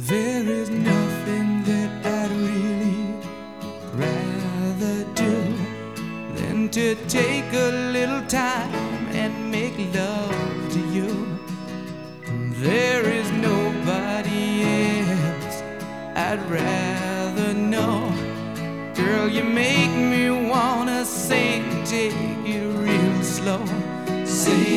There is nothing that I'd really rather do than to take a little time and make love to you. There is nobody else I'd rather know. Girl, you make me wanna sing, take it real slow. Sing